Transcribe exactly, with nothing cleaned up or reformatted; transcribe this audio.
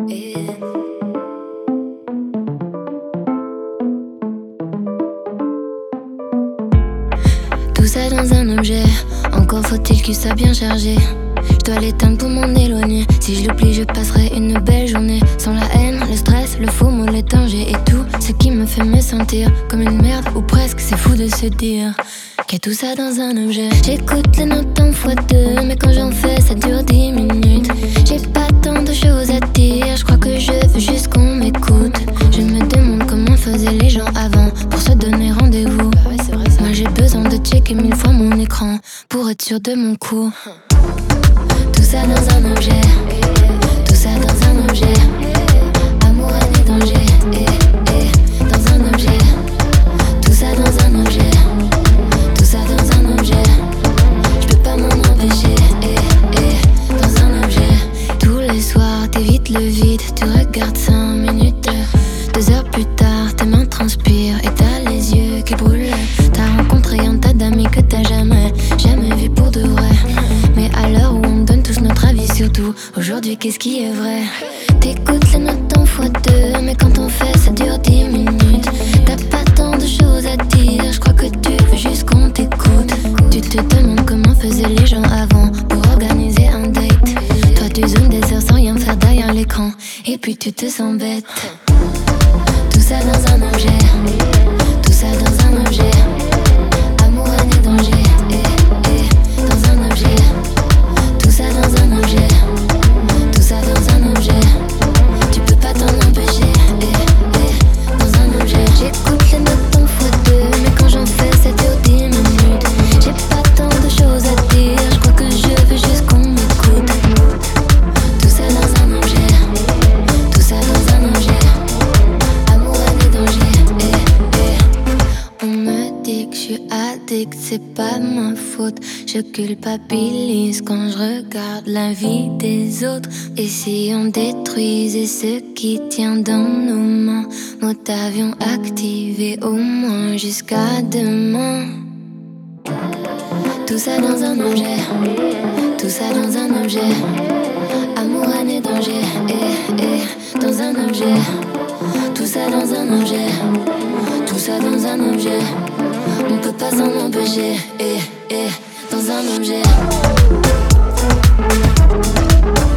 Tout ça dans un objet, encore faut-il qu'il soit bien chargé. Je dois l'éteindre pour m'en éloigner. Si je l'oublie, je passerai une belle journée. Sans la haine, le stress, le faux mot, les dangers et tout ce qui me fait me sentir comme une merde ou presque. C'est fou de se dire qu'il y a tout ça dans un objet. J'écoute les notes en fois deux, mais quand j'en fais, ça dure dix minutes. J'ai pas tant de choses à dire, je crois que je veux juste qu'on m'écoute. Je me demande comment faisaient les gens avant pour se donner rendez-vous. Moi j'ai besoin de checker mille fois mon écran pour être sûr de mon coup. Tout ça dans un objet, tout ça dans un objet. Amour, haine et danger, eh, eh, dans un objet. Tout ça dans un objet, tout ça dans un objet. Je peux pas m'en empêcher, eh, eh, dans un objet. Tous les soirs, t'évites le vide, tu regardes cinq minutes. Deux heures plus tard, tes mains transpirent et t'as les yeux qui brûlent. T'as rencontré un tas d'amis que t'as jamais, jamais vu pour de vrai. Mais à l'heure où on donne tous notre avis sur tout, aujourd'hui qu'est-ce qui est vrai? T'écoutes les notes en fois deux, mais quand on fait ça dure dix minutes. T'as pas tant de choses à dire, je crois que tu veux juste qu'on t'écoute. Tu te demandes comment faisaient les gens avant pour organiser un date. Toi tu zoomes des heures sans rien faire derrière l'écran, et puis tu te sens bête. Tout ça dans un objet, tout ça dans un objet. Amour, haine et danger, eh, eh, dans un objet. Tout ça dans un objet, tout ça dans un objet. Tu peux pas t'en empêcher, eh, eh, dans un objet. J'écoute les notes en fois deux, mais quand j'en fais ça dure dix minutes. J'ai pas tant de choses à dire, je crois que je veux juste qu'on m'écoute. Tout ça dans un objet, tout ça dans un objet. Amour, haine et danger, eh, eh. On me dit que je suis addict, c'est pas ma faute. Je culpabilise quand je regarde la vie des autres. Et si on détruisait ce qui tient dans nos mains, mode avion activé au moins jusqu'à demain. Tout ça dans un objet, tout ça dans un objet. Amour, haine et danger, eh, eh, dans un objet. Tout ça dans un objet, tout ça dans un objet. On peut pas s'en empêcher, eh, eh, dans un objet.